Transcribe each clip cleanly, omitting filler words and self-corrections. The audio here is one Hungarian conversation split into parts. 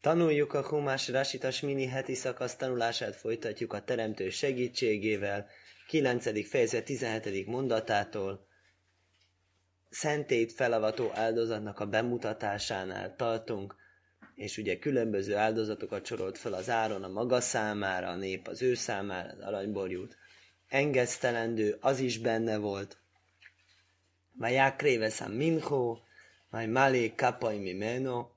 Tanuljuk a Humás Rasitas mini heti szakasz tanulását, folytatjuk a Teremtő segítségével, 9. fejezet 17. mondatától. Szentét felavató áldozatnak a bemutatásánál tartunk, és ugye különböző áldozatokat sorolt fel az Áron a maga számára, a nép az ő számára, az aranyborjút. Engesztelendő, az is benne volt. Vaják réveszem minchó, majd malé kapai mimeno,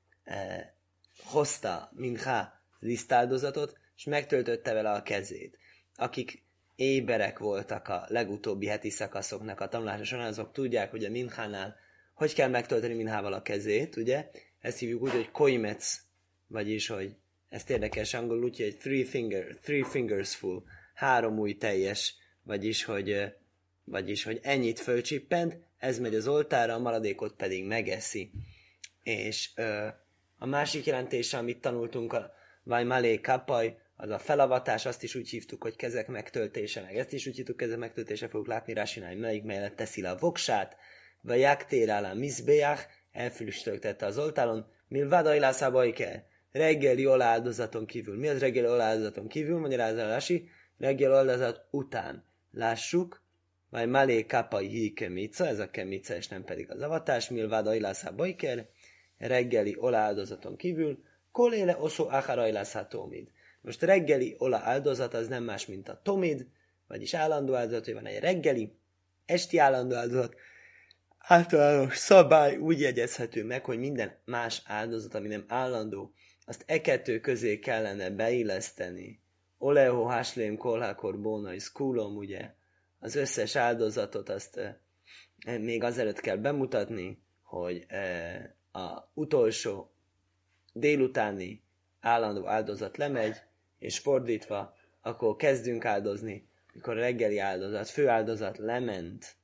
hozta minchá lisztáldozatot, és megtöltötte vele a kezét. Akik éberek voltak a legutóbbi heti szakaszoknak a tanulása során, azok tudják, hogy a minchánál hogy kell megtölteni minhával a kezét, ugye? Ezt hívjuk úgy, hogy koimec, vagyis, hogy ezt érdekes angolul úgy, hogy three fingers full, 3 ujj teljes, vagyis, hogy ennyit fölcsippent, ez megy az oltára, a maradékot pedig megeszi. És a másik jelentése, amit tanultunk, a Vajmalé Kapaj, az a felavatás, azt is úgy hívtuk, hogy kezek megtöltése, meg ezt is úgy hívtuk, kezek megtöltése, fogjuk látni Rásinál, melyik mellett teszi le a voksát, vagy Jaktérálá Mizbeach, elfüstögtette az oltáron, milvádai lászábai kell, reggeli oláldozaton kívül. Mi az reggeli oláldozaton kívül? Magyarázza Rási, reggeli oláldozat után. Lássuk, vagy malé kapai hi kemica, ez a kemica, és nem pedig az avatás, milvádai lászábai kell, reggeli oláldozaton kívül, koléle oszó áharai lászá tomid. Most reggeli ola áldozat az nem más, mint a tomid, vagyis állandó áldozat, hogy van egy reggeli, esti állandó áldozat. Általános szabály úgy jegyezhető meg, hogy minden más áldozat, ami nem állandó, azt kettő közé kellene beilleszteni. Oleho háslém kolhákor bónai szkúlom, ugye, az összes áldozatot azt még azelőtt kell bemutatni, hogy a utolsó délutáni állandó áldozat lemegy, és fordítva, akkor kezdünk áldozni, mikor a reggeli áldozat, fő áldozat lement.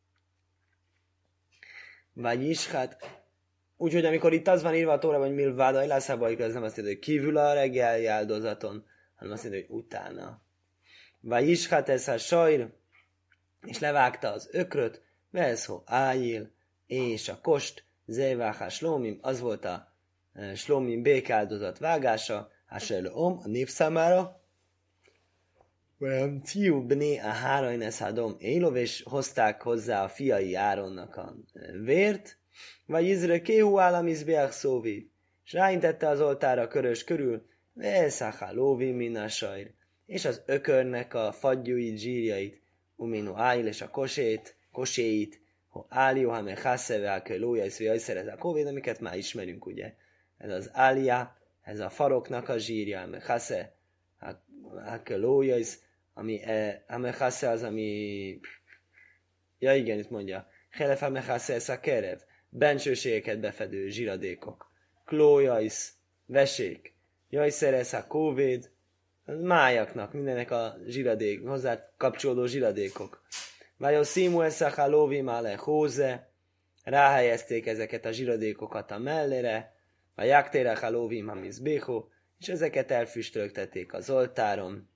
Vagyis, hát, úgyhogy amikor itt az van írva a Tórában, hogy milváda ilászábaik, az nem azt jelenti, hogy kívül a reggeli áldozaton, hanem azt jelenti, hogy utána. Vagyis, hát ez a sajr, és levágta az ökröt, veszho ájil, és a kost, zéváhá slómim, az volt a slómim békáldozat vágása, hásel a nép számára, olyan ciú bné a hárajnesz hadom élov, és hozták hozzá a fiai Áronnak a vért, vagy izre kéhú államizbeach szóvi, és ráintette az oltára körös körül, veszachá lóvi minasajr, és az ökörnek a fagyúit, zsírjait, uminu ájl, és a koséit, ho álió, ha meg hászeve, a lója, és vajszerez a kóvéd, amiket már ismerünk, ugye. Ez az ália, ez a faroknak a zsírja, meg hásze, a lója, ami Amechasze az, ami... Ja igen, itt mondja. Helef Amechasze ez a kerev. Bensőségeket befedő zsiradékok. Klójajsz, vesék. Jajszer ez a kóvéd. Májaknak, mindenek a zsiradék, hozzá kapcsolódó zsiradékok. Vájó szímú eszak a lóvim ale hóze. Ráhelyezték ezeket a zsiradékokat a mellére. A jaktérek a lóvim hamizbého. És ezeket elfüstöltették az oltáron.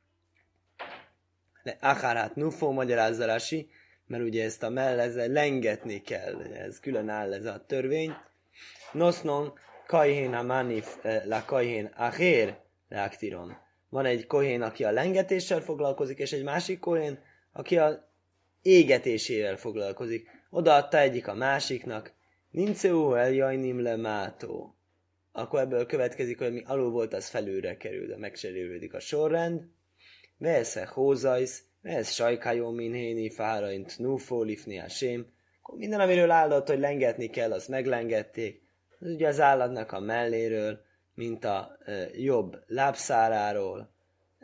De akárát nufó magyarázza Rási, mert ugye ezt a mellezzel lengetni kell, ez külön áll ez a törvény. Nosznon kajhén a manif la kajhén achér reaktiron. Van egy kohén, aki a lengetéssel foglalkozik, és egy másik kohén, aki a égetésével foglalkozik. Odaadta egyik a másiknak, ninceú eljajnim le mátó. Akkor ebből következik, hogy mi alul volt, az felülre kerül, de megcserélődik a sorrend. Vesze hózajsz, vesz sajkájó minhéni fáraint nufó lifni a sém. Minden, amiről áldott, hogy lengetni kell, azt meglengették. Ez ugye az állatnak a melléről, mint a jobb lábszáráról.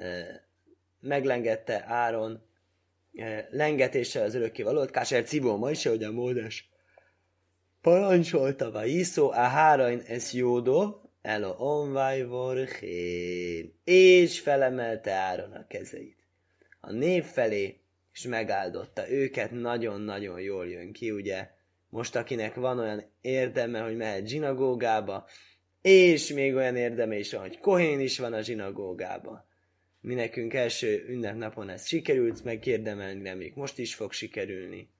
Meglengette Áron lengetéssel az örökkévalót. Káser Cibó ma is, hogy a módes parancsolta vaiszó, a hárain ez jódov, elo onvaj vorchén, és felemelte Áron a kezeit a nép felé, és megáldotta őket, nagyon-nagyon jól jön ki, ugye, most akinek van olyan érdeme, hogy mehet zsinagógába, és még olyan érdeme is van, hogy kohén is van a zsinagógába. Mi nekünk első ünnepnapon ez sikerült megérdemelni, reméljük most is fog sikerülni.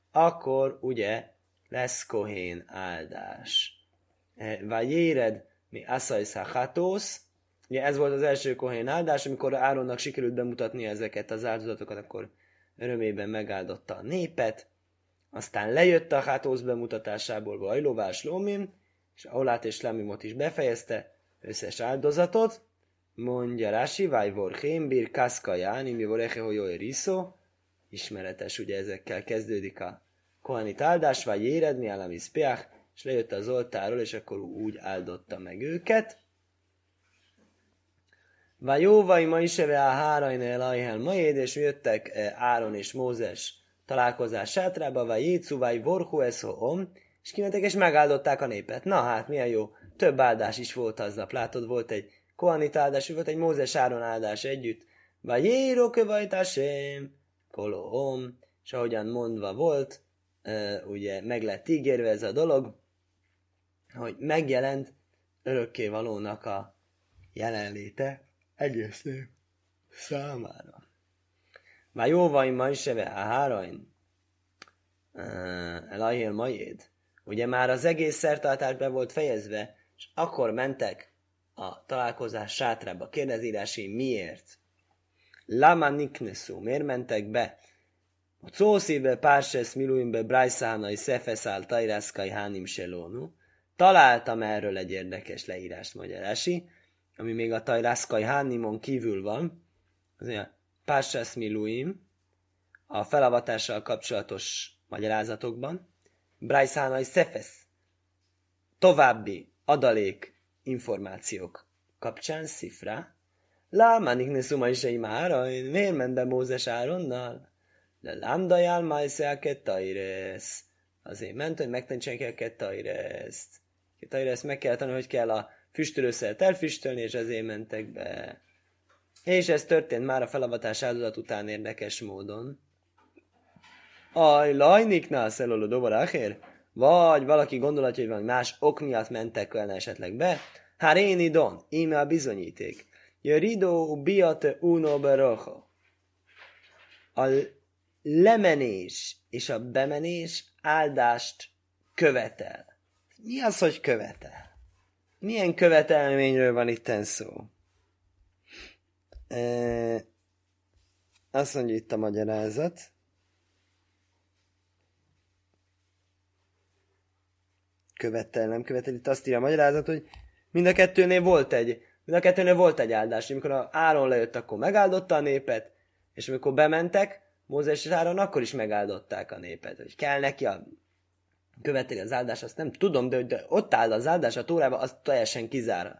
Akkor, ugye, lesz kohén áldás. Vajéred, mi Aszajsz Hatósz. Ugye ez volt az első kohén áldás, amikor Áronnak sikerült bemutatni ezeket az áldozatokat, akkor örömében megáldotta a népet. Aztán lejött a Hatósz bemutatásából Vajlovás Lómim, és Aulát és Lamimot is befejezte, összes áldozatot. Mondja Rási, Vájvor Hémbir, Kaszkaján, Imi Voreche Hojói Riszó. Ismeretes, ugye ezekkel kezdődik a kohanit áldás, vagy éred, mi Álamisz Peach, és lejött az oltáról, és akkor úgy áldotta meg őket. Vagy jóvai ma is eve a hárajnél Ajhel Majéd, és jöttek Áron és Mózes találkozás sátrába, vagy Jécu, vagy Vorhu Eszhoom, és kimentek és megáldották a népet. Na hát, milyen jó, több áldás is volt aznap. Látod, volt egy kohanit áldás, volt egy Mózes Áron áldás együtt. Vagy Jéroke Vajtásém, Kolóom, és ahogyan mondva volt, ugye meg lett ígérve ez a dolog, hogy megjelent örökkévalónak a jelenléte egész nép számára. Már jóvai ma is eve a hárain elajél majéd. Ugye már az egész szertartás be volt fejezve, és akkor mentek a találkozás sátrába. Kérdezírási miért? Lama niknesu, miért mentek be? A Cószíbe, Párses, Miluimbe, Brajszánai, Szefeszál, Tajrászkai, Hánim, Selónu. Találtam erről egy érdekes leírást, magyarási, ami még a Tajrászkai Hánimon kívül van. Az a Párses, Miluim, a felavatással kapcsolatos magyarázatokban. Brajszánai, Szefesz, további adalék információk kapcsán, Szifra. Lámánik ne szuma is egy mára, miért ment be Mózes Áronnal? De lámdajál majszál kettairesz. Azért ment, hogy megtanítsanak el kettaireszt. Kettaireszt meg kell tanulni, hogy kell a füstölőszert elfüstölni, és ezért mentek be. És ez történt már a felavatás áldozat után érdekes módon. Lajniknál szeloló dobarákér? Vagy valaki gondolatja, hogy valami más ok miatt mentek volna esetleg be? Háréni don, íme a bizonyíték. Jöridó biate uno beroho. A lemenés és a bemenés áldást követel. Mi az, hogy követel? Milyen követelményről van itten szó? Azt mondja itt a magyarázat. Követel, nem követel. Itt azt írja a magyarázat, hogy mind a kettőnél volt egy áldás. Amikor Áron lejött, akkor megáldotta a népet, és amikor bementek, Mózes és Áron akkor is megáldották a népet. Hogy kell neki követeli az áldás, azt nem tudom, de ott áll az áldás a Tórában, az teljesen kizár.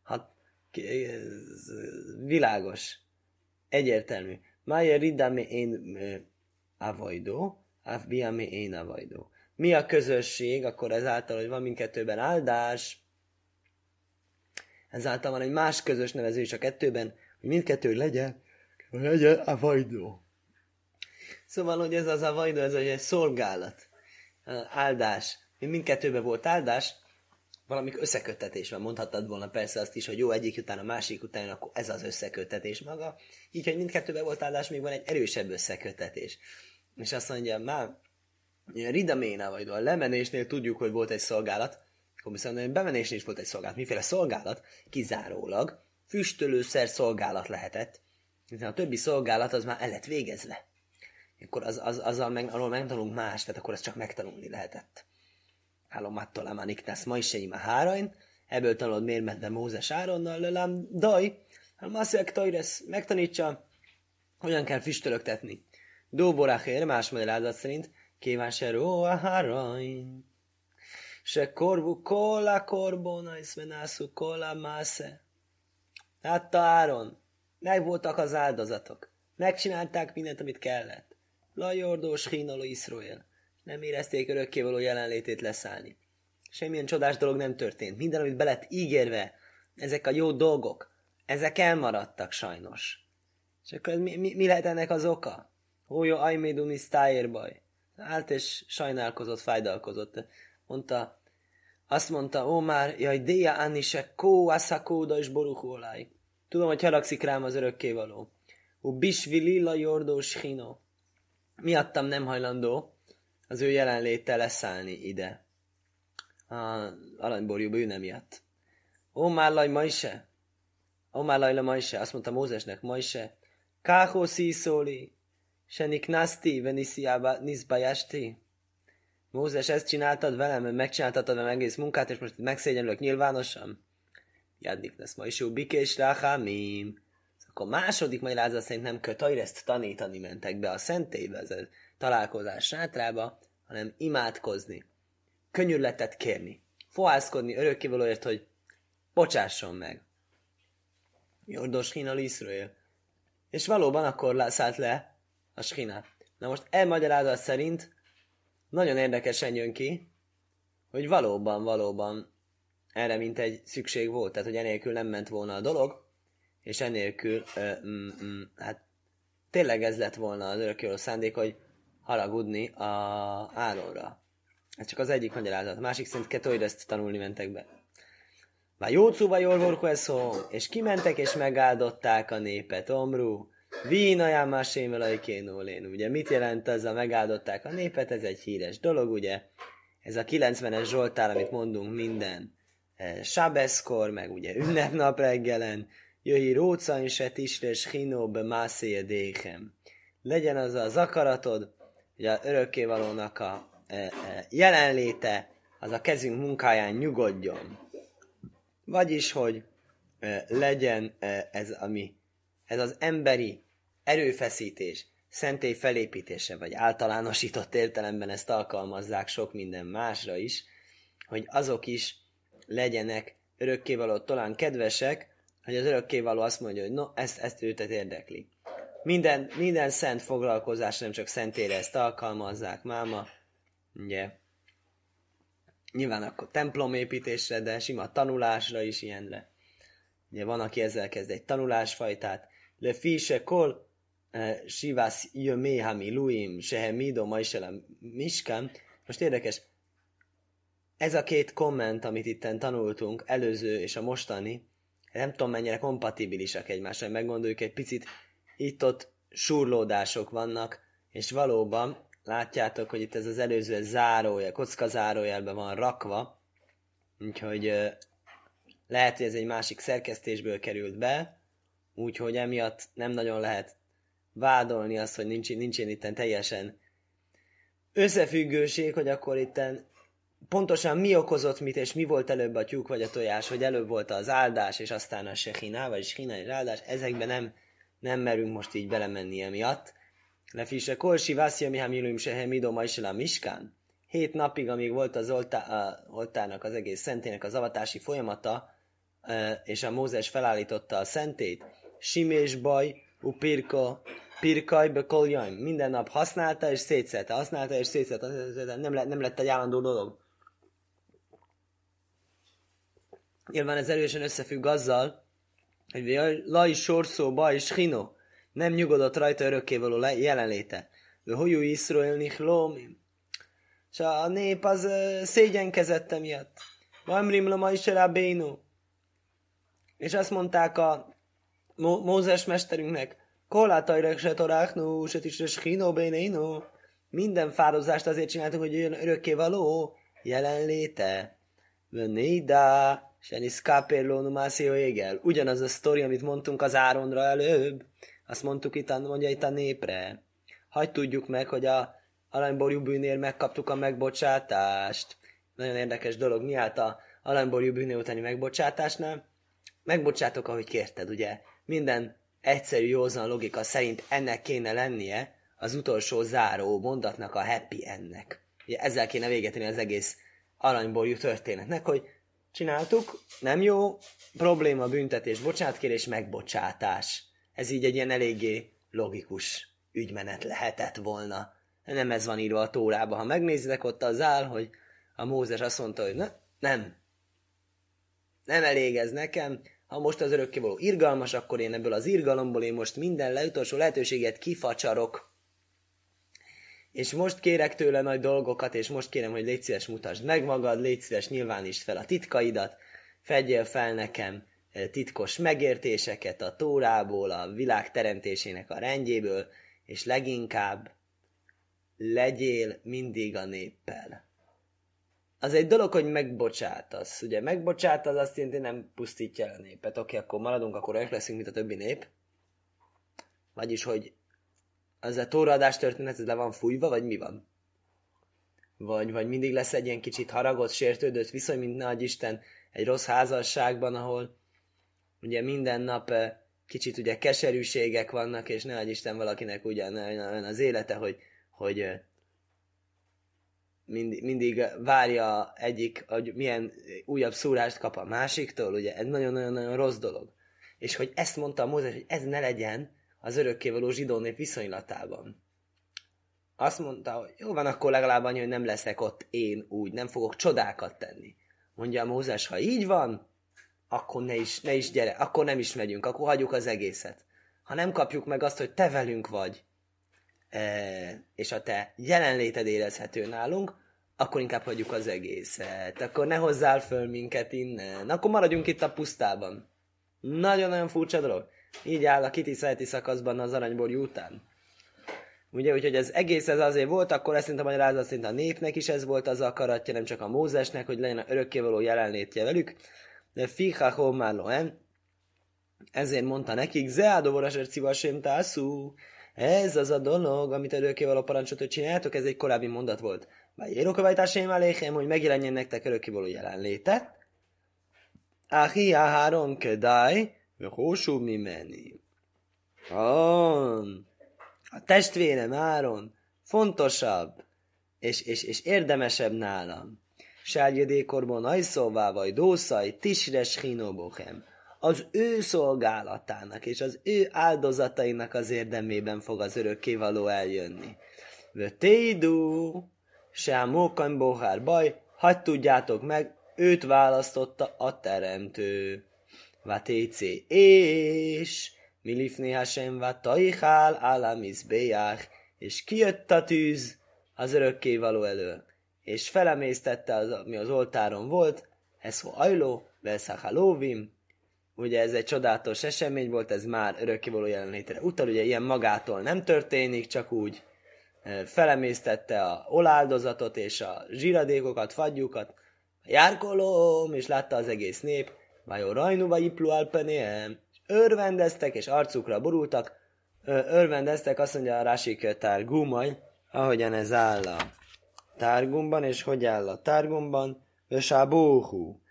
Világos. Egyértelmű. Mája ridame én avajdó, afbiame én avajdó. Mi a közösség, akkor ezáltal, hogy van mindkettőben áldás, ezáltal van egy más közös nevező is a kettőben, hogy mindkettő legyen avajdó. Szóval, hogy ez az avajdó, ez egy szolgálat, áldás. Mindkettőben volt áldás, valamik összeköttetés van. Mondhattad volna persze azt is, hogy jó, egyik után a másik után, akkor ez az összeköttetés maga. Így, hogy mindkettőben volt áldás, még van egy erősebb összeköttetés. És azt mondja, már ridaména vagy a lemenésnél tudjuk, hogy volt egy szolgálat, akkor viszont a bemenésnél is volt egy szolgálat. Miféle szolgálat? Kizárólag füstölőszer szolgálat lehetett, hiszen a többi szolgálat az már el lett végezve. Akkor arról megtanulunk más, tehát akkor ezt csak megtanulni lehetett. Hálomattól amániknász ma is a hárain, ebből tanulod miért ment be Mózes Áronnal, lelám daj, mászják tajresz, megtanítsa, hogyan kell füstölöktetni. Dóboráhér, más magyarázat szerint, kíván se ró a hárain. Se korvu kola korbona, iszvenászú kola másze. Látta Áron, meg voltak az áldozatok. Megcsinálták mindent, amit kellett. Lajordós hínoló Iszrael. Nem érezték örökkévaló jelenlétét leszállni. Semmilyen csodás dolog nem történt. Minden, amit be lett ígérve, ezek a jó dolgok, ezek elmaradtak sajnos. És akkor mi lehet ennek az oka? Hójó ajméduni sztájérbaj. Állt és sajnálkozott, fájdalkozott. Azt mondta, ó már, jaj, déja anni se kó, aszakóda és boruhóláj. Tudom, hogy haragszik rám az örökkévaló. Ó, bisvililla jordós hino. Miattam nem hajlandó az ő jelenléttel leszállni ide. A aranyborjúba ő nem miatt. Ó mállaj Majse, ó mállaj Majse, azt mondta Mózesnek, Majse, káhó szíszóli, se niknaszti, venisziába niszbajasti. Mózes, ezt csináltad velem, megcsináltad velem egész munkát, és most megszégyenülök nyilvánosan? Jadnik lesz ma is jó, bikés ráhámim. Akkor második magyarázat szerint nem kötajreszt tanítani mentek be a szentélybe, ez a találkozás sátrába, hanem imádkozni, könyörületet kérni, fohászkodni örökkévalóért, hogy bocsásson meg. Jordos Skina Liszrael. És valóban akkor szállt le a Skina. Na most magyarázat szerint nagyon érdekesen jön ki, hogy valóban erre mint egy szükség volt, tehát hogy enélkül nem ment volna a dolog, és enélkül hát tényleg ez lett volna az örökkévaló szándék, hogy haragudni a Áronra. Ez csak az egyik magyarázat. A másik szerint kettőre ezt tanulni mentek be. Már jócúva jól vorkoeszó, és kimentek és megáldották a népet. Omru, vínaján másémelajkénólén. Ugye mit jelent ez a megáldották a népet? Ez egy híres dolog, ugye? Ez a 90-es Zsoltár, amit mondunk minden sábeszkor, meg ugye ünnepnap reggelen. Jöhi rócain se tisres hinóbe mászéjedéhem. Legyen az akaratod, hogy az örökkévalónak a jelenléte, az a kezünk munkáján nyugodjon. Vagyis, hogy legyen ez az emberi erőfeszítés, szentély felépítése, vagy általánosított értelemben ezt alkalmazzák sok minden másra is, hogy azok is legyenek örökkévaló talán kedvesek, hogy az örökkévaló azt mondja, hogy no, ezt őtet érdekli. Minden szent foglalkozás, nem csak szentére ezt alkalmazzák, máma, ugye, nyilván akkor templomépítésre, de sima tanulásra is ilyenre. Ugye van, aki ezzel kezd egy tanulásfajtát. Le fise kol sivász jöméhami luim sehemido majselem miskám. Most érdekes, ez a két komment, amit itten tanultunk, előző és a mostani, nem tudom mennyire kompatibilisak egymással, meggondoljuk egy picit, itt-ott surlódások vannak, és valóban látjátok, hogy itt ez az előző zárójel, kocka zárójelben van rakva, úgyhogy lehet, hogy ez egy másik szerkesztésből került be, úgyhogy emiatt nem nagyon lehet vádolni azt, hogy nincsen itten teljesen összefüggőség, hogy akkor itten pontosan mi okozott mit, és mi volt előbb a tyúk vagy a tojás, hogy előbb volt az áldás, és aztán a sehiná, vagy sehiná és áldás, ezekben nem merünk most így belemenni emiatt. Lefise kolsi vászja mihám ilum sehemido majsela miskán. 7 napig, amíg volt az oltárnak, az egész szentének az avatási folyamata, és a Mózes felállította a szentét, simés baj, pirkaj bekoljaim. Minden nap használta és szétszette, nem lett egy állandó dolog. Nyilván ez erősen összefügg azzal, hogy laj sorszó baj schino, nem nyugodott rajta örökkévaló jelenléte. Hojú Iszrael nichlómim. És a nép az szégyenkezett emiatt. Vamrim lama is rabénu. És azt mondták a Mózes mesterünknek, Kolátajrek se toráknú, se tisre schino bénénu. Minden fározást azért csináltunk, hogy jön örökkévaló jelenléte. Vönéda, se niszkápérlónu mászió égel. Ugyanaz a sztori, amit mondtunk az Áronra előbb. Azt mondtuk mondja itt a népre. Hagy tudjuk meg, hogy a aranyborjú bűnér megkaptuk a megbocsátást. Nagyon érdekes dolog, mi állt a aranyborjú bűnér utáni megbocsátásnál? Megbocsátok, ahogy kérted, ugye? Minden egyszerű, józan logika szerint ennek kéne lennie az utolsó záró mondatnak, a happy endnek. Ugye ezzel kéne végetni az egész aranyborjú történetnek, hogy csináltuk, nem jó, probléma, büntetés, bocsánatkérés, megbocsátás. Ez így egy ilyen eléggé logikus ügymenet lehetett volna. Nem ez van írva a Tórába. Ha megnézitek, ott az áll, hogy a Mózes azt mondta, hogy nem elég ez nekem, ha most az örökkévaló irgalmas, akkor én ebből az irgalomból én most minden utolsó lehetőséget kifacsarok. És most kérek tőle nagy dolgokat, és most kérem, hogy légy szíves, mutasd meg magad, légy szíves, nyilvánítsd fel a titkaidat, fedjél fel nekem titkos megértéseket a Tórából, a világ teremtésének a rendjéből, és leginkább legyél mindig a néppel. az egy dolog, hogy megbocsátasz. Ugye megbocsátasz azt jelenti, hogy nem pusztítja el a népet. Oké, akkor maradunk, akkor olyanok leszünk, mint a többi nép. Vagyis, hogy az a tóraadás történet, ez le van fújva, vagy mi van? Vagy mindig lesz egy ilyen kicsit haragott, sértődött viszony, mint nagy Isten egy rossz házasságban, ahol ugye minden nap kicsit ugye keserűségek vannak, és ne Isten valakinek ugyan az élete, hogy mindig várja egyik, hogy milyen újabb szúrást kap a másiktól, ugye ez nagyon-nagyon rossz dolog. És hogy ezt mondta Mózes, hogy ez ne legyen az örökkévaló zsidó nép viszonylatában. Azt mondta, hogy jó van, akkor legalább annyi, hogy nem leszek ott én úgy, nem fogok csodákat tenni. Mondja Mózes, ha így van, akkor ne is gyere, akkor nem is megyünk, akkor hagyjuk az egészet. Ha nem kapjuk meg azt, hogy te velünk vagy, és a te jelenléted érezhető nálunk, akkor inkább hagyjuk az egészet. Akkor ne hozzál föl minket innen. Akkor maradjunk itt a pusztában. Nagyon-nagyon furcsa dolog. Így áll a kitiszteleti szakaszban az aranyborjú után. Ugye, úgyhogy az egész ez azért volt, akkor ezt a magyarázat szerint a népnek is ez volt az akaratja, nem csak a Mózesnek, hogy legyen örökkévaló jelenlétje velük. De fiha homáloen, ezért mondta nekik, Zeádovoraser civasém tászú, ez az a dolog, amit örökkévaló parancsot, hogy csináljátok, ez egy korábbi mondat volt. Vagy érokovajtásém aléhem, hogy megjelenjen nektek örökkévaló jelenléte. Áhi áháron kedaj, hósú mi menni. A testvérem Áron fontosabb és érdemesebb nálam. Sárgyedékorban ajszóvá vagy dószaj tisres hinóbochem. Az ő szolgálatának és az ő áldozatainak az érdemében fog az örökkévaló eljönni. Vötéidú, se a mókan bohár baj, hagyd tudjátok meg, őt választotta a teremtő. Vatécé és Milifné Hashem Vataichál Alamizbéjach, és kijött a tűz az örökkévaló elől, és felemésztette ami az oltáron volt, ez ho ajló, Velszachalóvim, ugye ez egy csodálatos esemény volt, ez már örökkévaló jelenlétre utal, ugye ilyen magától nem történik, csak úgy felemésztette a oláldozatot és a zsíradékokat, fagyjukat, járkolom, és látta az egész nép, Vajó rajnuba iplu alpenéem, örvendeztek, és arcukra borultak, örvendeztek, azt mondja a Rási Tárgumaj, ahogyan ez áll a Tárgumban, és hogy áll a Tárgumban, Vösábóhú,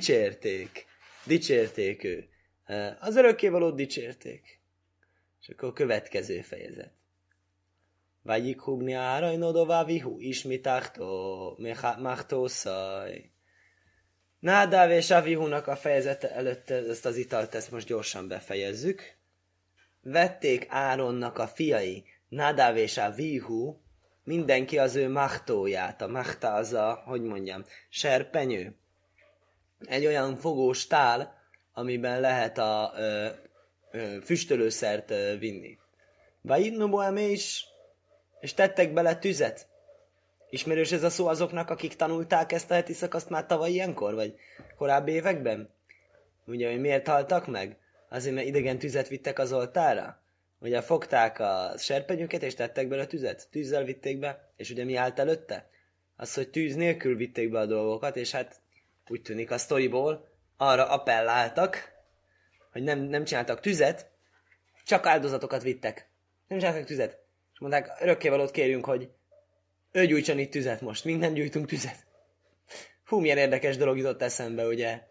dicsérték ő. Az örökkévalót dicsérték. És akkor a következő fejezet. Vágyik húbni árajnodová vihu, ismitáktó, machtószaj. Nádáv és Avihúnak a fejezete előtt ezt az italt, ezt most gyorsan befejezzük. Vették Áronnak a fiai, Nádáv és Avihu, mindenki az ő machtóját. A machta az a, hogy mondjam, serpenyő. Egy olyan fogós tál, amiben lehet a füstölőszert vinni. Vajinnuboem is, és tettek bele tüzet. Ismerős ez a szó azoknak, akik tanulták ezt a heti szakaszt már tavaly ilyenkor, vagy korábbi években? Ugye, hogy miért haltak meg? Azért, mert idegen tüzet vittek az oltára? Ugye fogták a serpenyőket, és tettek bele tüzet? Tűzzel vitték be, és ugye mi állt előtte? Az, hogy tűz nélkül vitték be a dolgokat, és hát úgy tűnik a sztoriból arra appelláltak, hogy nem csináltak tüzet, csak áldozatokat vittek. Nem csináltak tüzet. És mondták, örökkévalót kérjünk, hogy ő gyújtson itt tüzet most, minden gyújtunk tüzet. Hú, milyen érdekes dolog jutott eszembe, ugye.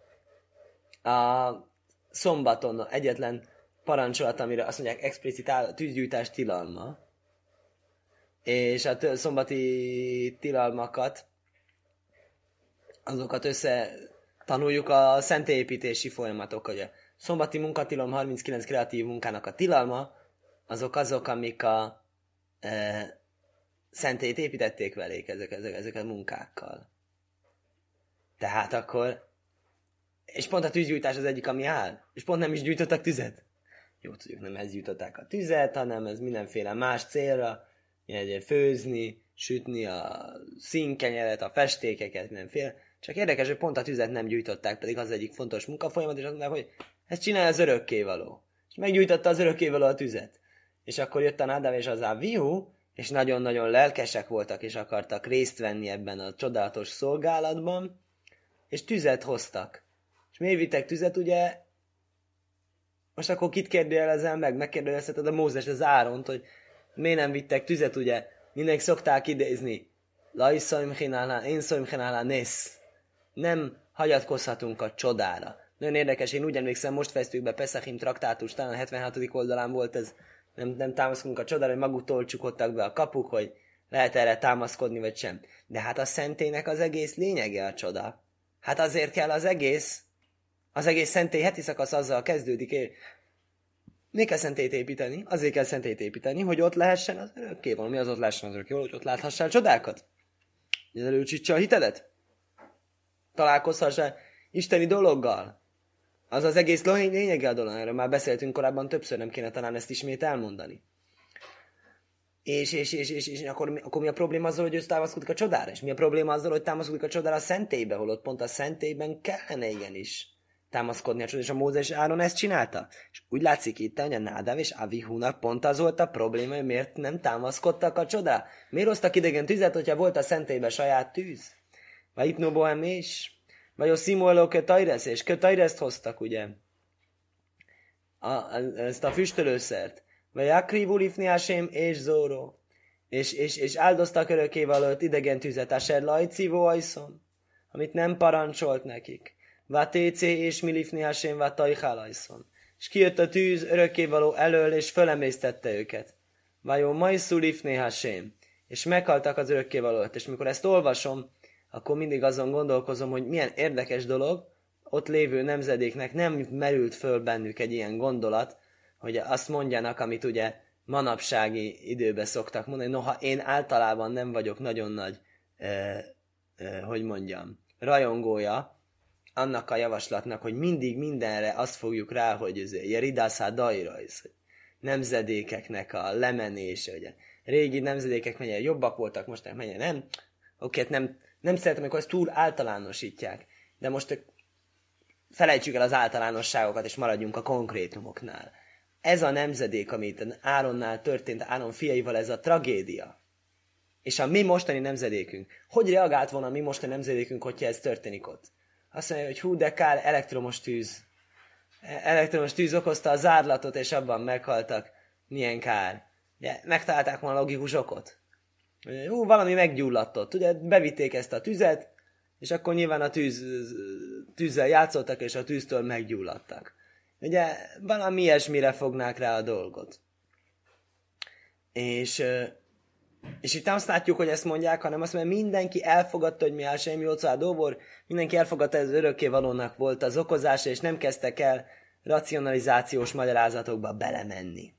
A szombaton egyetlen parancsolat, amire azt mondják explicit tűzgyújtás tilalma, és a szombati tilalmakat, azokat tanuljuk a szentélyépítési folyamatokkal. Ugye. Szombati munkatilalom 39 kreatív munkának a tilalma, azok, amik a szentélyt építették velék ezek a munkákkal. Tehát akkor, és pont a tűzgyújtás az egyik, ami áll, és pont nem is gyújtottak tüzet. Jó, tudjuk, nem ez gyújtották a tüzet, hanem ez mindenféle más célra, főzni, sütni a színkenyeret, a festékeket, mindenféle. Csak érdekes, hogy pont a tüzet nem gyújtották, pedig az egyik fontos munkafolyamat, és azt mondták, hogy ezt csinálja az örökkévaló. És meggyújtotta az örökkévaló a tüzet. És akkor jött a Nádáv és az Avihu, és nagyon-nagyon lelkesek voltak, és akartak részt venni ebben a csodálatos szolgálatban, és tüzet hoztak. És miért vittek tüzet, ugye? Most akkor kit kérdőjelezel meg? Megkérdőjelezheted a Mózes, az Áront, hogy miért nem vittek tüzet, ugye? Mindenki szokták idézni. Én szoimchinálá nész. Nem hagyatkozhatunk a csodára. Nagyon érdekes, én úgy emlékszem, most fejeztük be Peszachim traktátus, talán a 76. oldalán volt ez, nem támaszkodunk a csodára, hogy maguktól csukottak be a kapuk, hogy lehet erre támaszkodni, vagy sem. De hát a szentélynek az egész lényege a csoda. Hát azért kell az egész szentély heti szakasz azzal kezdődik. Miért kell szentélyt építeni? Azért kell szentélyt építeni, hogy ott lehessen az örökkévaló. Mi az ott lehessen az örökkévaló? Hogy ott láthassál csodákat? Hogy előcsítse a hitedet? Találkozhassál isteni dologgal? Az az egész lényege a dolog. Erről már beszéltünk korábban többször, nem kéne talán ezt ismét elmondani. És akkor mi a probléma azzal, hogy ő támaszkodik a csodára? És mi a probléma azzal, hogy támaszkodik a csodára a szentélybe, holott pont a szentélyben kellene igenis támaszkodni a csodára, és a Mózes Áron ezt csinálta. És úgy látszik itt, hogy a Nádáv és Avihúnak pont az volt a probléma, hogy miért nem támaszkodtak a csodára. Miért hoztak idegen tüzet, hogyha volt a szentélyben saját tűz? Vagy itt no bohem is? Vagy a Simueló Kötajresz, és Kötajreszt hoztak, ugye? Ezt a füstölőszert. Vagy Akrivu Lifni Hashem és Zóró. És áldoztak örökkévalót idegen tüzet, Asher Lajcivó Ajszon, amit nem parancsolt nekik. Vatécé és Milifni Hashem Vatajhál Ajszon. És kijött a tűz örökkévaló elől, és fölemésztette őket. Vajó Majszú Lifni Hashem. És meghaltak az örökkévalót. És mikor ezt olvasom, akkor mindig azon gondolkozom, hogy milyen érdekes dolog, ott lévő nemzedéknek nem merült föl bennük egy ilyen gondolat, hogy azt mondjanak, amit ugye manapsági időben szoktak mondani. Noha én általában nem vagyok nagyon nagy, rajongója annak a javaslatnak, hogy mindig mindenre azt fogjuk rá, hogy ez jeridászá dajrajz, nemzedékeknek a lemenése, ugye. Régi nemzedékek mennyire jobbak voltak, most mennyire nem. Oké, nem szeretem, amikor ezt túl általánosítják. De most felejtsük el az általánosságokat, és maradjunk a konkrétumoknál. Ez a nemzedék, amit Áronnál történt, Áron fiaival, ez a tragédia. És a mi mostani nemzedékünk. Hogy reagált volna a mi mostani nemzedékünk, hogyha ez történik ott? Azt mondja, hogy hú, de kár, elektromos tűz. Elektromos tűz okozta a zárlatot, és abban meghaltak. Milyen kár. Ugye, megtalálták volna a logikus okot. Hú, valami meggyulladtott. Ugye, bevitték ezt a tüzet, és akkor nyilván a tűzzel játszottak, és a tűztől meggyulladtak. Ugye, valami ilyesmire fognák rá a dolgot. És itt azt látjuk, hogy ezt mondják, hanem azt mondja, mindenki elfogadta, hogy mi Hashem Jócá Dóbor, mindenki elfogadta, hogy az örökkévalónak volt az okozása, és nem kezdtek el racionalizációs magyarázatokba belemenni.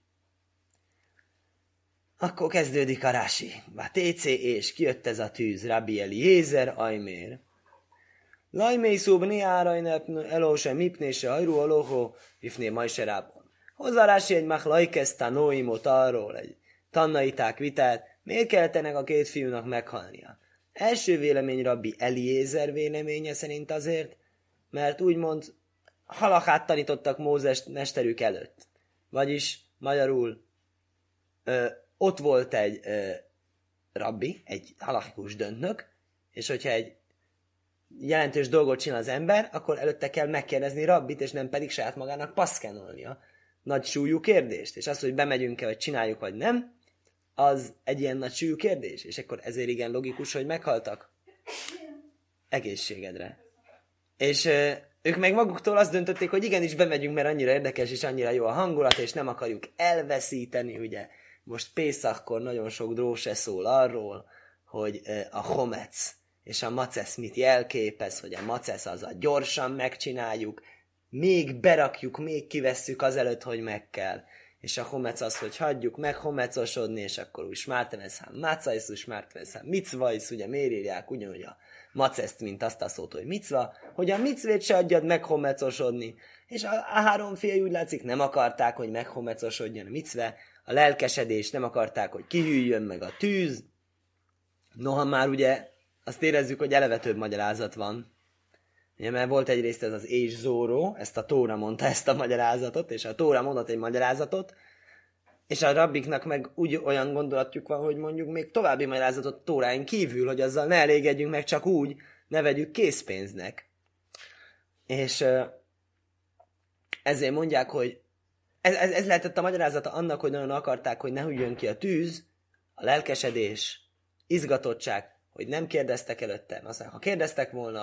Akkor kezdődik a Rási. Técé és kijött ez a tűz, Rabbi Eliezer, Ajmér. Lajmé szubni árajnep elóse mipnése hajrú alóhó, ifné majserábon. Hozzá Rási egy machlajkesz tanóimot arról, egy tannaiták vitát, miért kellett ennek a két fiúnak meghalnia? Első vélemény Rabbi Eliezer véleménye szerint azért, mert úgymond halakát tanítottak Mózes mesterük előtt. Vagyis magyarul ott volt egy rabbi, egy halakikus döntnök, és hogyha egy jelentős dolgot csinál az ember, akkor előtte kell megkérdezni rabbit, és nem pedig saját magának paszkenolnia. Nagy súlyú kérdést. És az, hogy bemegyünk-e, vagy csináljuk, vagy nem, az egy ilyen nagy súlyú kérdés. És akkor ezért igen logikus, hogy meghaltak. Egészségedre. És ők meg maguktól azt döntötték, hogy igenis bemegyünk, mert annyira érdekes, és annyira jó a hangulat, és nem akarjuk elveszíteni, ugye. Most Pészakkor nagyon sok dróse szól arról, hogy a homec és a macesz mit jelképez, hogy a macesz az a gyorsan megcsináljuk, még berakjuk, még kivesszük azelőtt, hogy meg kell. És a homec az, hogy hagyjuk meg homecosodni, és akkor úgy smárteveszám, macajsz, úgy smárteveszám, micvajsz, ugye miért írják ugyanúgy a maceszt, mint azt a szót, hogy micva, hogy a micvét se adjad meg homecosodni. És a három fia úgy látszik, nem akarták, hogy meghomecosodjon a micve, a lelkesedés, nem akarták, hogy kihűljön meg a tűz. Noha már ugye azt érezzük, hogy eleve több magyarázat van. Ugye, mert volt egyrészt ez az és Zóró, ezt a Tóra mondta ezt a magyarázatot, és a Tóra mondott egy magyarázatot, És a rabbiknak meg úgy olyan gondolatjuk van, hogy mondjuk még további magyarázatot Tórán kívül, hogy azzal ne elégedjünk meg csak úgy, ne vegyük készpénznek. És ezért mondják, hogy ez lehetett a magyarázata annak, hogy nagyon akarták, hogy ne hűljön ki a tűz, a lelkesedés, izgatottság, hogy nem kérdeztek előtte. Aztán, ha kérdeztek volna,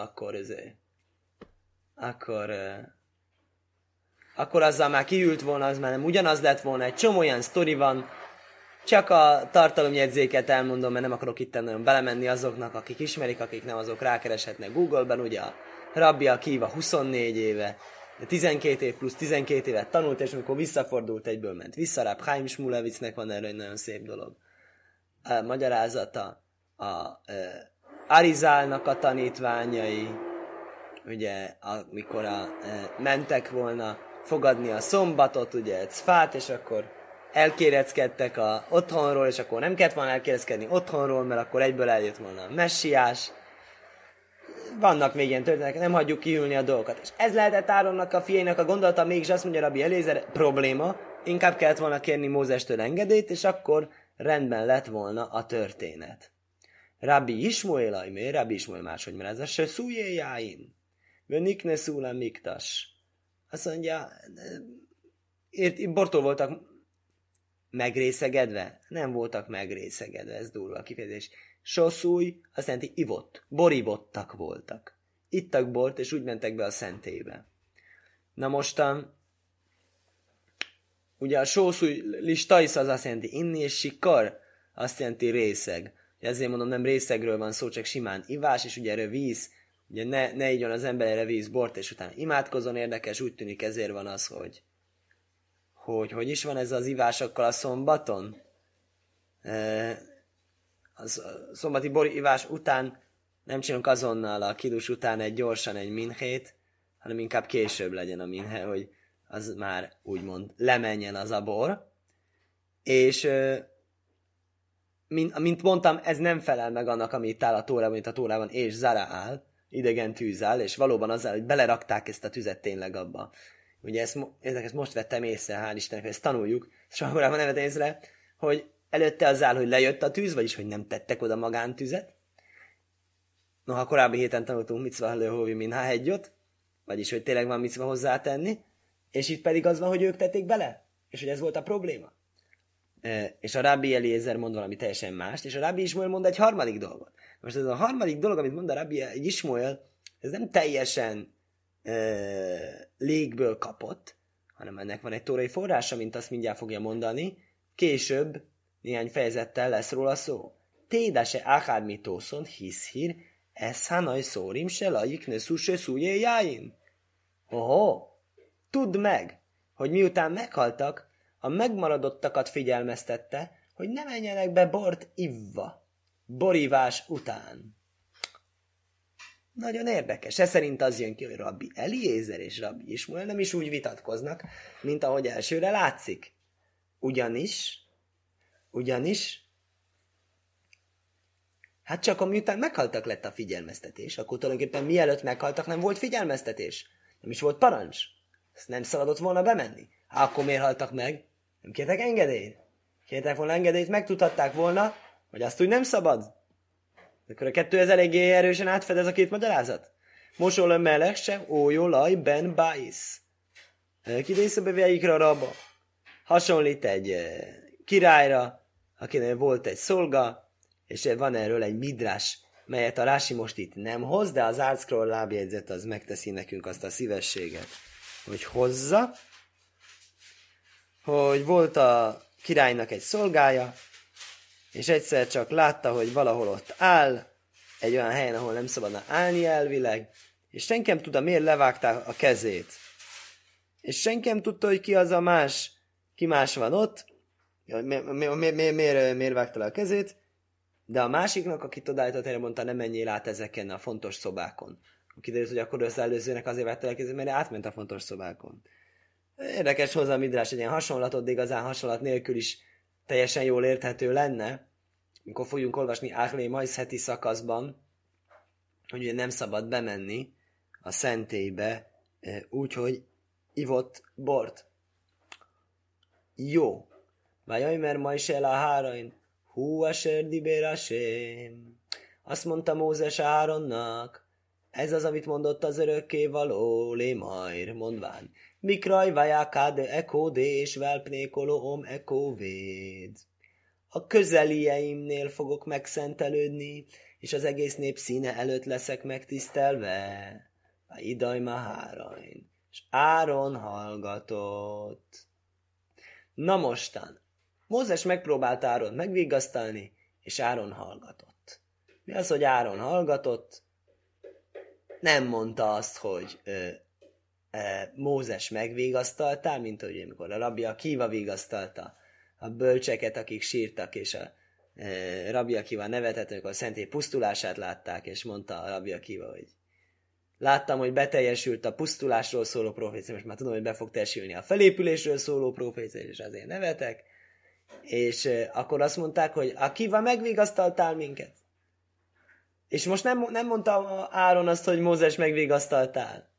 akkor azzal már kiült volna, az már nem ugyanaz lett volna. Egy csomó olyan sztori van, csak a tartalomjegyzéket elmondom, mert nem akarok itt nagyon belemenni azoknak, akik ismerik, akik nem, azok rákereshetnek Google-ben. Ugye a Rabbi Akiva 24 éve, 12 év plusz 12 évet tanult, és amikor visszafordult, egyből ment vissza. Rab Chaim Shmulevitznek van erről egy nagyon szép dolog. A magyarázata, Arizálnak a tanítványai, ugye, amikor mentek volna fogadni a szombatot, ugye, Cfát, és akkor elkéreckedtek a otthonról, és akkor nem kellett volna elkéreckedni otthonról, mert akkor egyből eljött volna a messiás. Vannak még ilyen történetek, nem hagyjuk kiülni a dolgokat. És ez lehetett Áronnak a fiainak a gondolata, mégis azt mondja Rabbi Eliezer, probléma, inkább kellett volna kérni Mózestől engedélyt, és akkor rendben lett volna a történet. Rabbi Ismoél ajmé, Rabbi Ismoél máshogy magyarázza, se szújéjáin, vönikne szúla miktas. Azt mondja, bortól voltak megrészegedve? Nem voltak megrészegedve, ez durva a kifejezés. Soszúj, azt jelenti ivott, borívottak voltak. Ittak bort, és úgy mentek be a szentélybe. Na mostan, ugye a sószúj listajsz az azt jelenti inni, és sikar azt jelenti részeg. Ezért mondom, nem részegről van szó, csak simán ivás, és ugye erre víz, ugye ne igyon az ember erre víz bort, és utána imádkozon, érdekes, úgy tűnik ezért van az, hogy is van ez az ivásokkal a szombaton? A szombati ivás után nem csinálunk azonnal a kidus után gyorsan egy minhét, hanem inkább később legyen a minhe, hogy az már úgymond lemenjen az a bor. És mint mondtam, ez nem felel meg annak, ami itt áll a Tórában, mint a Tórában, és zara áll, idegen tűz áll, és valóban azzal, hogy belerakták ezt a tüzet tényleg abba. Ugye ezt most vettem észre, hál' Istennek, hogy ezt tanuljuk, és akkor nem vettem észre, hogy előtte az áll, hogy lejött a tűz, vagyis hogy nem tettek oda magántüzet. Noha korábbi héten tanultunk micva lőhóvi minhá hegyot, vagyis hogy tényleg van micva hozzátenni, és itt pedig az van, hogy ők tették bele, és hogy ez volt a probléma. És a Rabbi Eliezer mond valami teljesen mást, és a Rabbi Ismoel mond egy harmadik dolgot. Most ez a harmadik dolog, amit mond a Rabbi Ismoel, ez nem teljesen légből kapott, hanem ennek van egy tórai forrása, mint azt mindjárt fogja mondani. Később néhány fejezettel lesz róla szó. Tédase áhád mitószon hiszhír, ez hanaj szórim se lajik ne szúse szújéjáin. Tudd meg, hogy miután meghaltak, a megmaradottakat figyelmeztette, hogy ne menjenek be bort ivva, borívás után. Nagyon érdekes. Ez szerint az jön ki, hogy Rabbi Eliezer és Rabbi Ismoel nem is úgy vitatkoznak, mint ahogy elsőre látszik. Ugyanis, hát csak miután meghaltak lett a figyelmeztetés, akkor tulajdonképpen mielőtt meghaltak nem volt figyelmeztetés. Nem is volt parancs. Ezt nem szabadott volna bemenni. Akkor miért haltak meg? Nem kértek engedélyt. Kértek volna engedélyt, megtudhatták volna, hogy azt úgy nem szabad. Akkor a kettő ez eléggé erősen átfed ez a két magyarázat. Mosol a melech sem, ójolaj ben báisz. Kidészebe vejikra rabba. Hasonlít egy királyra, akinek volt egy szolga, és van erről egy midrás, melyet a Rási most itt nem hoz, de az Artscroll lábjegyzet az megteszi nekünk azt a szívességet, hogy hozza, hogy volt a királynak egy szolgája, és egyszer csak látta, hogy valahol ott áll, egy olyan helyen, ahol nem szabadna állni elvileg, és senki nem tudta, miért levágták a kezét. És senki nem tudta, hogy ki az a más, ki más van ott, miért vágta le a kezét, de a másiknak, akit odaállított, erre mondta, nem menjél át ezeken a fontos szobákon. Kiderült, hogy akkor az előzőnek azért vágta le a kezét, mert átment a fontos szobákon. Érdekes hozzá a midrás, egy ilyen hasonlatot, de igazán hasonlat nélkül is teljesen jól érthető lenne, amikor fogjunk olvasni Áhlé Majsz heti szakaszban, hogy ugye nem szabad bemenni a szentélybe úgyhogy ivott bort. Jó. Vajajmer Majsel a Hárain, hú asher dibér Hashem. Azt mondta Mózes Áronnak, ez az, amit mondott az örökkévaló, lémajr, mondván. Mikraj vajákáde ekódés, velpnékolóm ekóvéd. A közelieimnél fogok megszentelődni, és az egész nép színe előtt leszek megtisztelve. A idaj Mahárain. És Áron hallgatott. Na mostan, Mózes megpróbált Áront megvigasztalni, és Áron hallgatott. Mi az, hogy Áron hallgatott? Nem mondta azt, hogy Mózes megvigasztalta, mint hogy amikor a rabbi Akiva vigasztalta a bölcseket, akik sírtak, és a rabbi Akiva nevetett, amikor a szentély pusztulását látták, és mondta a rabbi Akiva, hogy láttam, hogy beteljesült a pusztulásról szóló profécia, most már tudom, hogy be fog teljesülni a felépülésről szóló profécia, és azért nevetek. És akkor azt mondták, hogy Akiva, megvigasztaltál minket. És most nem mondta Áron azt, hogy Mózes megvigasztaltál.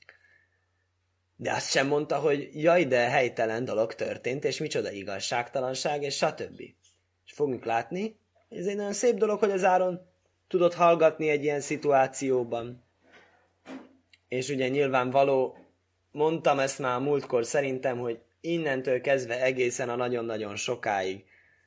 De azt sem mondta, hogy jaj, de helytelen dolog történt, és micsoda igazságtalanság, és stb. És fogunk látni, ez egy nagyon szép dolog, hogy az Áron tudott hallgatni egy ilyen szituációban. És ugye nyilvánvaló, mondtam ezt már a múltkor szerintem, hogy innentől kezdve egészen a nagyon-nagyon sokáig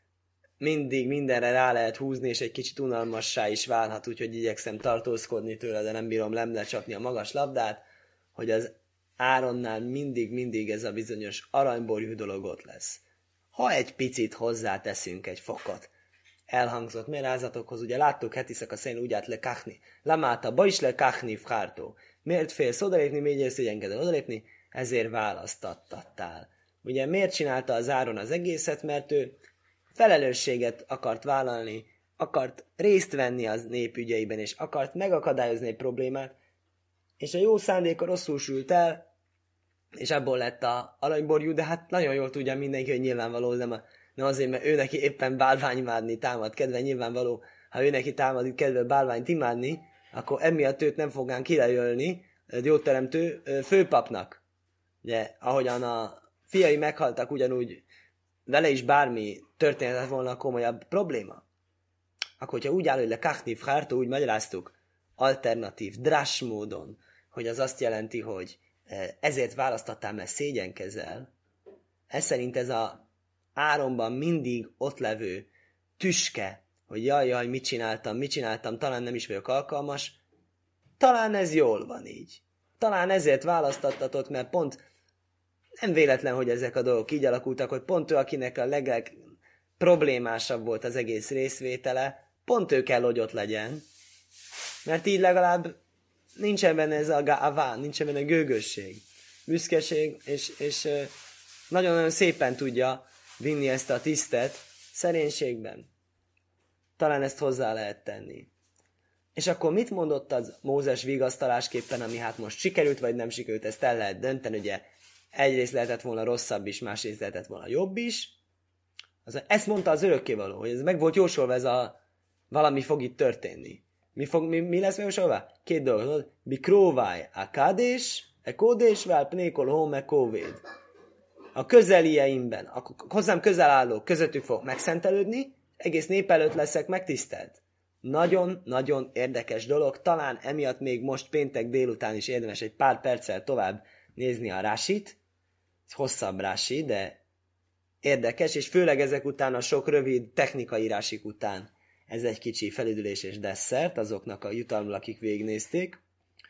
mindig mindenre rá lehet húzni, és egy kicsit unalmassá is válhat, úgyhogy igyekszem tartózkodni tőle, de nem bírom lemlecsapni a magas labdát, hogy az Áronnál mindig ez a bizonyos aranyborjú dolog ott lesz. Ha egy picit hozzáteszünk egy fokot, elhangzott merázatokhoz, ugye láttuk hetiszak a szerint úgy át lekachni, lamáta, ba is lekachni fhártó. Miért félsz odalépni, miért szégyenkedel odalépni? Ezért választattál. Ugye miért csinálta az Áron az egészet? Mert ő felelősséget akart vállalni, akart részt venni az nép ügyeiben, és akart megakadályozni egy problémát, és a jó szándéka rosszul sült el, és abból lett a aranyborjú, de hát nagyon jól tudja mindenki, hogy nyilvánvaló, nem azért, mert ő neki éppen bálványimádni támad kedve, nyilvánvaló, ha ő neki támad kedve bálványt imádni, akkor emiatt őt nem fogán kijelölni jóteremtő főpapnak. Ugye, ahogyan a fiai meghaltak, ugyanúgy vele is bármi történhetett volna komolyabb probléma. Akkor, hogyha úgy áll, hogy le kachni frártó, úgy magyaráztuk, alternatív, drás módon, hogy az azt jelenti, hogy ezért választottál, mert szégyenkezel. Ez szerint ez a Áronban mindig ott levő tüske, hogy jaj, mit csináltam, talán nem is vagyok alkalmas. Talán ez jól van így. Talán ezért választottatok, mert pont nem véletlen, hogy ezek a dolgok így alakultak, hogy pont ő, akinek a problémásabb volt az egész részvétele, pont ő kell, hogy ott legyen. Mert így legalább nincsen benne ez a gává, nincsen benne gőgösség, büszkeség, és nagyon-nagyon szépen tudja vinni ezt a tisztet szerénységben. Talán ezt hozzá lehet tenni. És akkor mit mondott az Mózes vigasztalásképpen, ami hát most sikerült, vagy nem sikerült, ezt el lehet dönteni, ugye egyrészt lehetett volna rosszabb is, másrészt lehetett volna jobb is. Ezt mondta az örökkévaló, hogy ez meg volt jósolva, ez a valami fog itt történni. Mi lesz megjósolva? Két dolog. Bikróváj a kádés, e kódés, vel pnékol home kóvéd. A közelieimben, a hozzám közel állók közöttük fog megszentelődni, egész nép előtt leszek megtisztelt. Nagyon-nagyon érdekes dolog, talán emiatt még most péntek délután is érdemes egy pár perccel tovább nézni a rásit. Hosszabb rási, de érdekes, és főleg ezek után a sok rövid technikai rásik után ez egy kicsi felüdülés és desszert azoknak a jutalmul, akik végignézték.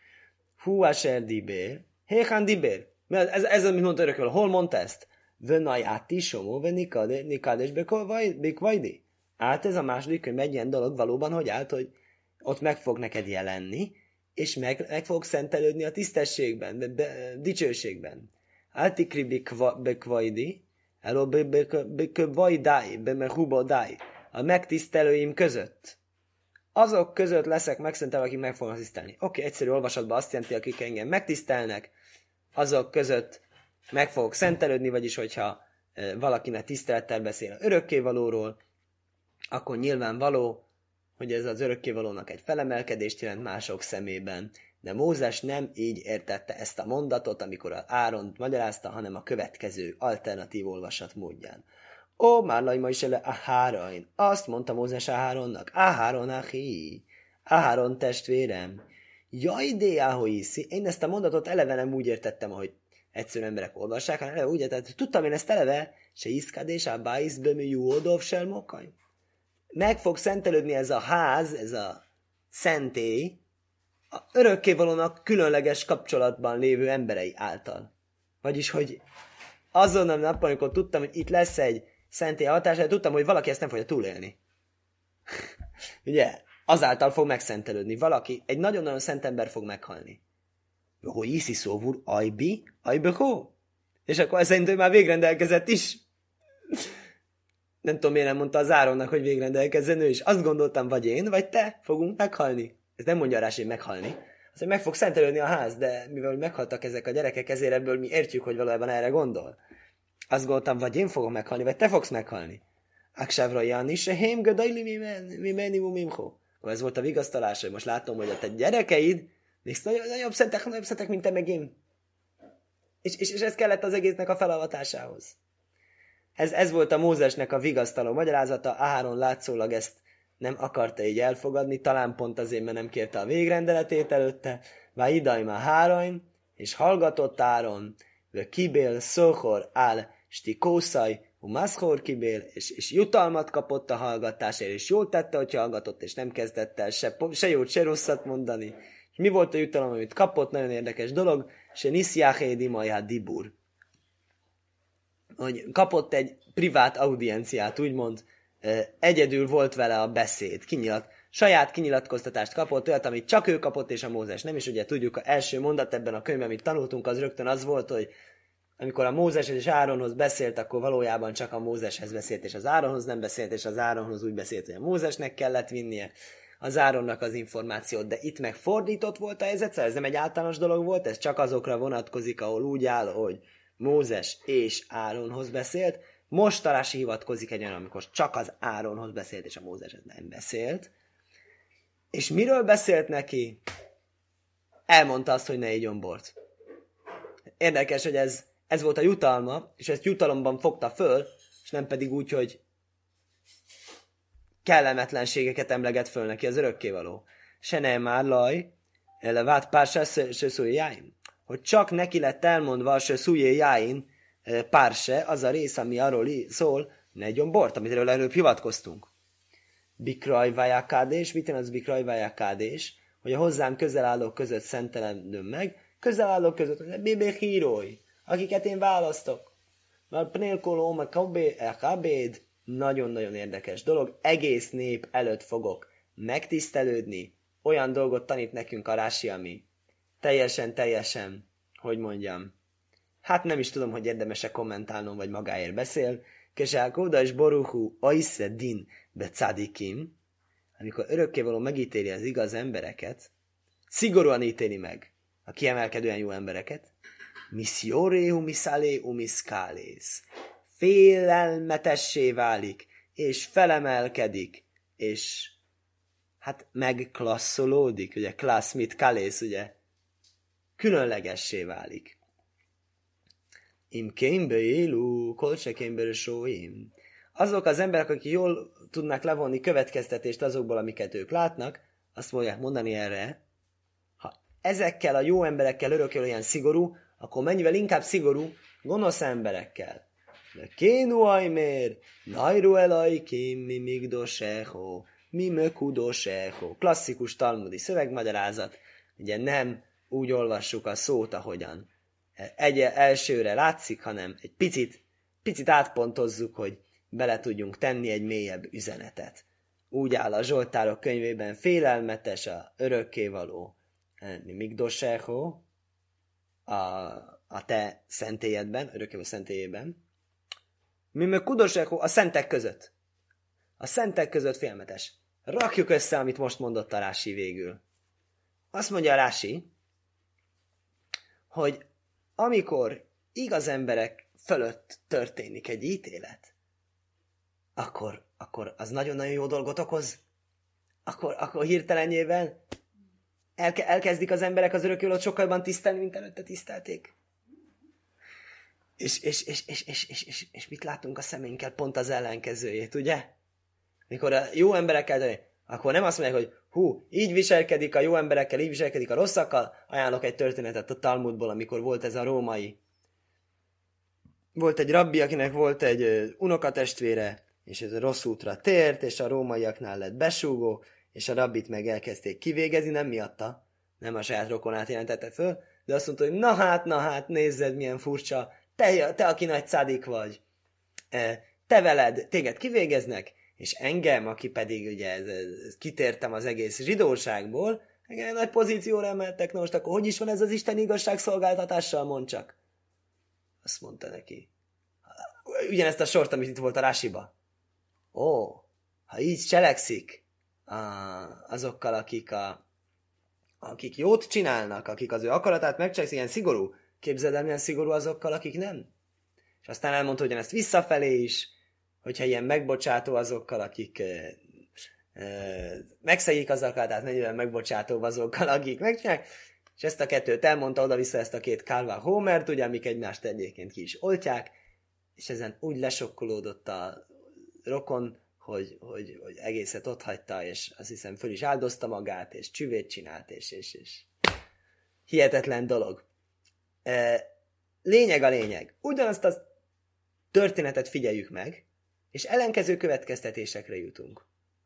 Hú asher dibér. Héhán dibér. Ez amit mondta örökről. Hol mondta ezt? Vönaj átti somó, nikades bekvajdi. Hát ez a második könyv egy ilyen dolog valóban, hogy állt, hogy ott meg fog neked jelenni, és meg fog szentelődni a tisztességben, dicsőségben. Áltikri bekvajdi, eló bekvajdai, bemehubodai. A megtisztelőim között. Azok között leszek megszentelve, akik meg fognak tisztelni. Oké, egyszerű olvasatban azt jelenti, akik engem megtisztelnek, azok között meg fogok szentelődni, vagyis hogyha valakinek tisztelettel beszél örökkévalóról, akkor nyilvánvaló, hogy ez az örökkévalónak egy felemelkedést jelent mások szemében. De Mózes nem így értette ezt a mondatot, amikor Áront magyarázta, hanem a következő alternatív olvasat módján. Ó, már nagy ma is ele Ahárain. Azt mondta Mózes Aháronnak. Aháron achi. Aháron testvérem. Jaj, de áhoiszi. Én ezt a mondatot eleve nem úgy értettem, ahogy egyszerű emberek olvassák, hanem eleve úgy értettem. Tudtam én ezt eleve, se iszkádés, a bájszbömű jódov selmokaj. Meg fog szentelődni ez a ház, ez a szentély, a örökkévalónak különleges kapcsolatban lévő emberei által. Vagyis, hogy azon a napon, amikor tudtam, hogy itt lesz egy szentély hatása, tudtam, hogy valaki ezt nem fogja túlélni. Ugye? Azáltal fog megszentelődni. Valaki, egy nagyon-nagyon szent ember fog meghalni. Hogy iszi szóvul, ajbi, ajbehó. És akkor szerintem már végrendelkezett is. Nem tudom, miért nem mondta az Áronnak, hogy végrendelkezzen ő is. Azt gondoltam, vagy én, vagy te fogunk meghalni. Ez nem mondja rá, hogy meghalni. Az, hogy meg fog szentelődni a ház, de mivel meghaltak ezek a gyerekek, ezért ebből mi értjük, hogy valójában erre gondol. Azt gondoltam, vagy én fogom meghalni, vagy te fogsz meghalni. Aksávra Jani se hém gadajli mi mimho. Ez volt a vigasztalás, hogy most látom, hogy a te gyerekeid nagyobb szentek, mint te meg én. És ez kellett az egésznek a felavatásához. Ez volt a Mózesnek a vigasztaló magyarázata, Áron látszólag ezt nem akarta így elfogadni, talán pont azért, mert nem kérte a végrendeletét előtte, vá idajma Hárain, és hallgatott Áron, vő kibél szóhor áll stikószaj, umaszhor kibél, és jutalmat kapott a hallgatásért, és jól tette, hogy hallgatott, és nem kezdett el se jót, se rosszat mondani. És mi volt a jutalom, amit kapott? Nagyon érdekes dolog, se nisziáhédi majá dibur. Hogy kapott egy privát audienciát, úgymond, egyedül volt vele a beszéd, saját kinyilatkoztatást kapott, olyat, amit csak ő kapott, és a Mózes nem, is ugye tudjuk, az első mondat ebben a könyvben, amit tanultunk, az rögtön az volt, hogy amikor a Mózes és Áronhoz beszélt, akkor valójában csak a Mózeshez beszélt, és az Áronhoz nem beszélt, és az Áronhoz úgy beszélt, hogy a Mózesnek kellett vinnie az Áronnak az információt, de itt meg fordított volt a helyzet, ez nem egy általános dolog volt, ez csak azokra vonatkozik, ahol úgy áll, hogy Mózes és Áronhoz beszélt. Most Tarási hivatkozik egy olyan, amikor csak az Áronhoz beszélt, és a Mózeshez nem beszélt. És miről beszélt neki? Elmondta azt, hogy ne igyon bort. Érdekes, hogy ez volt a jutalma, és ezt jutalomban fogta föl, és nem pedig úgy, hogy kellemetlenségeket emleget föl neki az örökkévaló. Se nem már laj, elevát pár se szújjáim. Hogy csak neki lett elmondva se szújjáim párse, az a rész, ami arról szól, ne igyon bort, amitről előbb hivatkoztunk. Bikraj vájákádés, mit jelent az bikraj vájákádés? Hogy a hozzám közel állók között szentelendőm meg, közel állók között, hogy bébé hírói, akiket én választok. Mert pnélkoló, meg kabéd, nagyon-nagyon érdekes dolog, egész nép előtt fogok megtisztelődni, olyan dolgot tanít nekünk a Rási, ami teljesen, hogy mondjam, hát nem is tudom, hogy érdemese kommentálnom, vagy magáért beszél, Kesálkóda és Boruhu Aisse Din Becadikim, amikor örökkévaló megítéli az igaz embereket, szigorúan ítéli meg a kiemelkedően jó embereket, Misszióréhu miszáléhu miszkálész, félelmetessé válik, és felemelkedik, és hát megklasszolódik, ugye klassz mit kalész, ugye különlegessé válik. Im kémbe élú, kolse kémbe sóim. Azok az emberek, akik jól tudnak levonni következtetést azokból, amiket ők látnak, azt fogják mondani erre, ha ezekkel a jó emberekkel örökül olyan szigorú, akkor mennyivel inkább szigorú gonosz emberekkel. De kénu ajmér, najru elajkim, mi migdoseho, mi mökudoseho. Klasszikus talmudi szövegmagyarázat, ugye nem úgy olvassuk a szót, ahogyan elsőre látszik, hanem egy picit átpontozzuk, hogy bele tudjunk tenni egy mélyebb üzenetet. Úgy áll a Zsoltárok könyvében, félelmetes a örökkévaló migdoseho, a te szentélyedben, örökkévaló szentélyében, mi meg kudoseho a szentek között. A szentek között félelmetes. Rakjuk össze, amit most mondott a Rási végül. Azt mondja a Rási, hogy amikor igaz emberek fölött történik egy ítélet, akkor az nagyon-nagyon jó dolgot okoz. Akkor hirtelenjében elkezdik az emberek az örökkévalót sokkal jobban tisztelni, mint előtte tisztelték. És mit látunk a szemünkkel? Pont az ellenkezőjét, ugye? Mikor a jó emberekkel, akkor nem azt mondják, hogy hú, így viselkedik a jó emberekkel, így viselkedik a rosszakkal. Ajánlok egy történetet a Talmudból, amikor volt ez a római. Volt egy rabbi, akinek volt egy unokatestvére, és ez a rossz útra tért, és a rómaiaknál lett besúgó, és a rabbit meg elkezdték kivégezni, nem miatta, nem a saját rokonát jelentette föl, de azt mondta, hogy na hát, nézzed, milyen furcsa, te aki nagy szádik vagy, te veled, téged kivégeznek, és engem, aki pedig ugye kitértem az egész zsidóságból, engem nagy pozícióra emeltek, na most akkor hogy is van ez az Isten igazságszolgáltatással, mondd csak. Azt mondta neki. Ugyanezt a sort, amit itt volt a Rásiba. Ó, ha így cselekszik azokkal, akik jót csinálnak, akik az ő akaratát megcselekszik, ilyen szigorú, képzeld el, milyen szigorú azokkal, akik nem. És aztán elmondta ugyanezt visszafelé is, hogyha ilyen megbocsátó azokkal, akik megszegik az akaratát, mennyivel megbocsátó azokkal, akik megcsinálják, és ezt a kettőt elmondta oda-vissza ezt a két Kálvá Hómert, ugye, amik egymást egyébként ki is oltják, és ezen úgy lesokkolódott a rokon, hogy egészet otthagyta, és azt hiszem föl is áldozta magát, és csüvét csinált, és hihetetlen dolog. Lényeg a lényeg. Ugyanazt a történetet figyeljük meg, és ellenkező következtetésekre jutunk.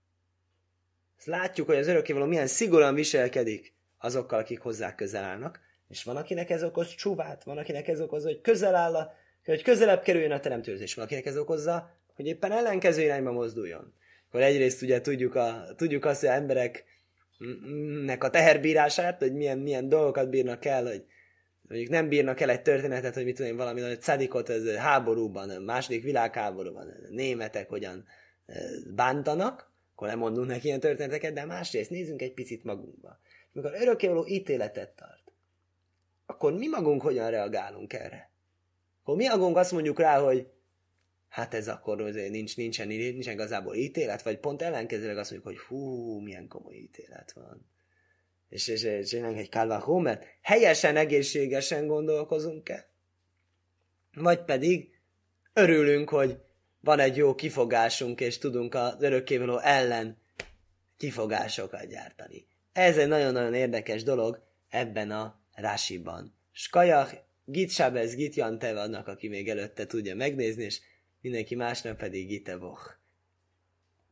Ezt látjuk, hogy az örökkévaló milyen szigorúan viselkedik azokkal, akik hozzá közel állnak, és van, akinek ez okoz csúvát, van, akinek ez okozza, hogy közel áll, hogy közelebb kerüljön a teremtőhöz, és van, akinek ez okozza, hogy éppen ellenkező irányba mozduljon. Akkor egyrészt ugye tudjuk azt, hogy az embereknek a teherbírását, hogy milyen dolgokat bírnak el, hogy mondjuk nem bírnak el egy történetet, hogy mit tudom én, valami nagy szadikot ez háborúban, a második világháborúban a németek hogyan bántanak, akkor nem mondunk neki ilyen történeteket, de másrészt nézzünk egy picit magunkba. Amikor örökkévaló ítéletet tart, akkor mi magunk hogyan reagálunk erre? Akkor mi magunk azt mondjuk rá, hogy hát ez akkor nincsen igazából ítélet, vagy pont ellenkezőleg azt mondjuk, hogy hú, milyen komoly ítélet van. És csinálunk egy Kálvá Hómert, helyesen, egészségesen gondolkozunk-e? Vagy pedig örülünk, hogy van egy jó kifogásunk, és tudunk az örökkévaló ellen kifogásokat gyártani. Ez egy nagyon-nagyon érdekes dolog ebben a Rásiban. Skajach, Git Sábez, Git Jantev annak, aki még előtte tudja megnézni, és mindenki másnak pedig Gite Voch.